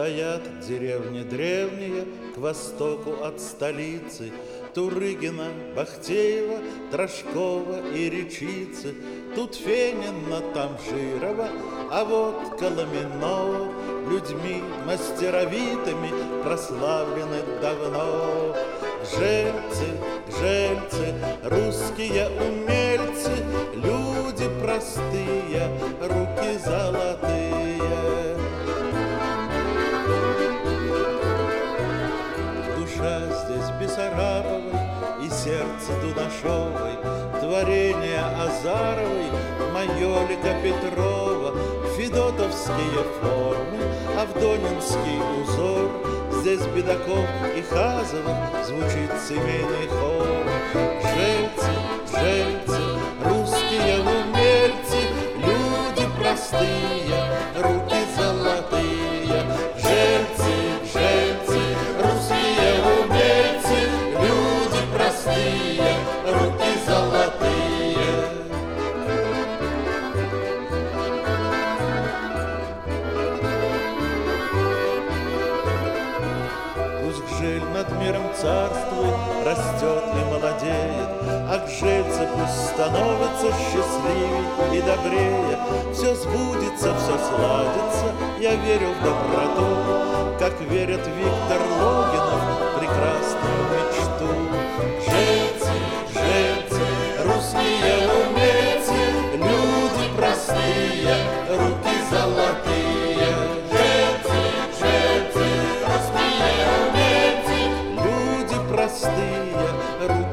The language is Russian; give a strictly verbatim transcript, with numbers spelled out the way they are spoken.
Стоят деревни древние к востоку от столицы, Турыгина, Бахтеева, Трошкова и Речицы. Тут Фенина, там Жирова, а вот Коломеново людьми мастеровитыми прославлены давно. Жильцы, жильцы, русские умельцы, люди простые, руки золотые. Душа здесь Бессарабовой и сердце Дунашовой, творение Азаровой, Майолика Петрова, федотовские формы, авдонинский узор. Здесь Бедаков и Хазова звучит семейный хор. Жильцы, жильцы, русские умельцы, люди простые, руки золотые. Жильцы, жильцы, русские умельцы, люди простые, руки золотые. Гжель над миром царствует, растет и молодеет, а гжельцы пусть становятся счастливей и добрее. Все сбудется, все сладится, я верю в доброту, как верит Виктор Логинов в прекрасную мечту. Жильцы, жильцы, русские умельцы, люди простые, руки золотые. Простые руки